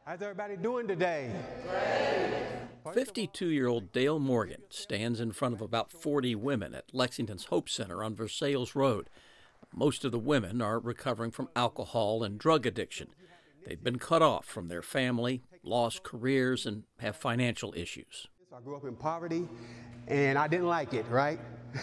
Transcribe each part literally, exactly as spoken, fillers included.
How's everybody doing today? fifty-two-year-old Dale Morgan stands in front of about forty women at Lexington's Hope Center on Versailles Road. Most of the women are recovering from alcohol and drug addiction. They've been cut off from their family, lost careers, and have financial issues. I grew up in poverty, and I didn't like it, right?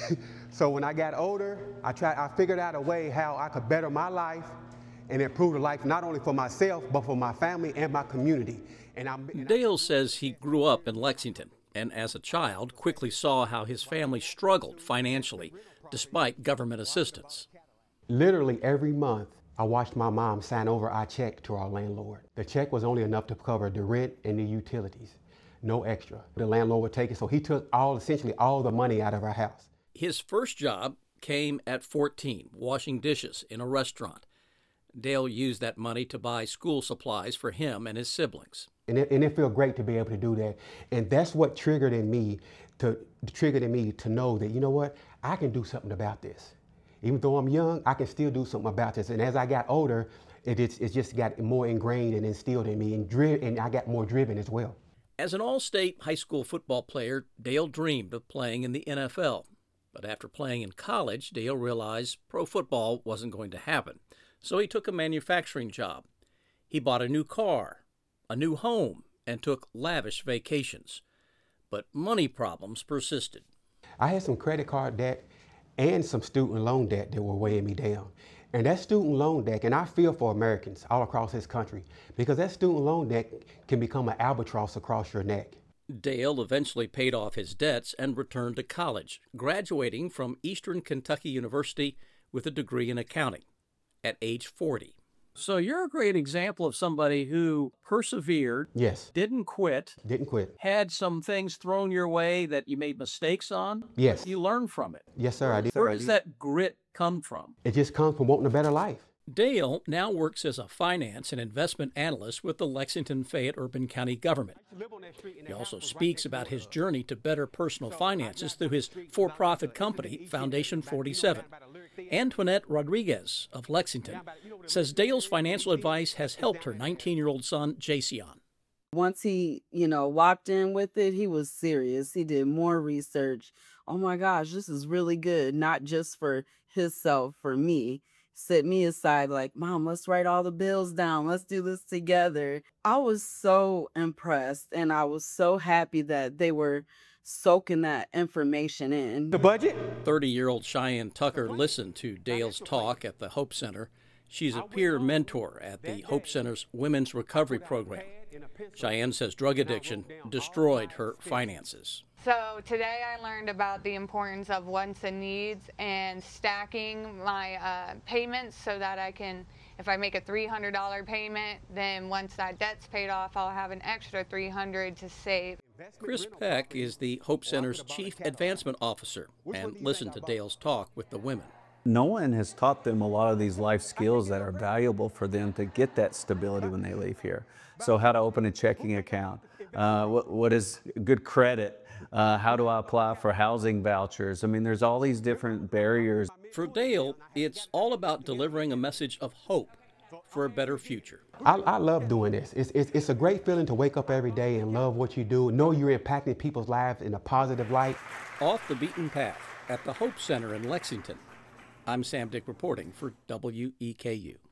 So when I got older, I tried. I figured out a way how I could better my life and improve the life not only for myself, but for my family and my community. And I'm, and Dale says he grew up in Lexington and as a child quickly saw how his family struggled financially despite government assistance. Literally every month, I watched my mom sign over our check to our landlord. The check was only enough to cover the rent and the utilities, no extra. The landlord would take it, so he took all, essentially all the money out of our house. His first job came at fourteen, washing dishes in a restaurant. Dale used that money to buy school supplies for him and his siblings. And it, and it felt great to be able to do that. And that's what triggered in me to triggered in me to know that, you know what, I can do something about this. Even though I'm young, I can still do something about this. And as I got older, it, it, it just got more ingrained and instilled in me, and, dri- and I got more driven as well. As an all-state high school football player, Dale dreamed of playing in the N F L. But after playing in college, Dale realized pro football wasn't going to happen. So he took a manufacturing job. He bought a new car, a new home, and took lavish vacations. But money problems persisted. I had some credit card debt and some student loan debt that were weighing me down. And that student loan debt, and I feel for Americans all across this country, because that student loan debt can become an albatross across your neck. Dale eventually paid off his debts and returned to college, graduating from Eastern Kentucky University with a degree in accounting at age forty. So you're a great example of somebody who persevered, Yes. didn't quit, Didn't quit. had some things thrown your way that you made mistakes on. Yes. You learned from it. Yes, sir, I did. Where does that grit come from? It just comes from wanting a better life. Dale now works as a finance and investment analyst with the Lexington-Fayette Urban County government. He also speaks about his journey to better personal finances through his for-profit company, Foundation forty-seven. Antoinette Rodriguez of Lexington says Dale's financial advice has helped her nineteen-year-old son, Jason. Once he, you know, locked in with it, he was serious. He did more research. Oh my gosh, this is really good, not just for himself, for me. Set me aside like, Mom, let's write all the bills down. Let's do this together. I was so impressed, and I was so happy that they were soaking that information in. The budget? thirty-year-old Cheyenne Tucker listened to Dale's talk at the Hope Center. She's a peer mentor at the Hope Center's Women's Recovery Program. Cheyenne says drug addiction destroyed her finances. So today I learned about the importance of wants and needs and stacking my uh, payments so that I can, if I make a three hundred dollars payment, then once that debt's paid off, I'll have an extra three hundred dollars to save. Chris Peck is the Hope Center's Chief Advancement Officer and listened to Dale's talk with the women. No one has taught them a lot of these life skills that are valuable for them to get that stability when they leave here. So how to open a checking account, uh, what, what is good credit, uh, how do I apply for housing vouchers? I mean, there's all these different barriers. For Dale, it's all about delivering a message of hope for a better future. I, I love doing this. It's, it's, it's a great feeling to wake up every day and love what you do, know you're impacting people's lives in a positive light. Off the beaten path at the Hope Center in Lexington, I'm Sam Dick reporting for W E K U.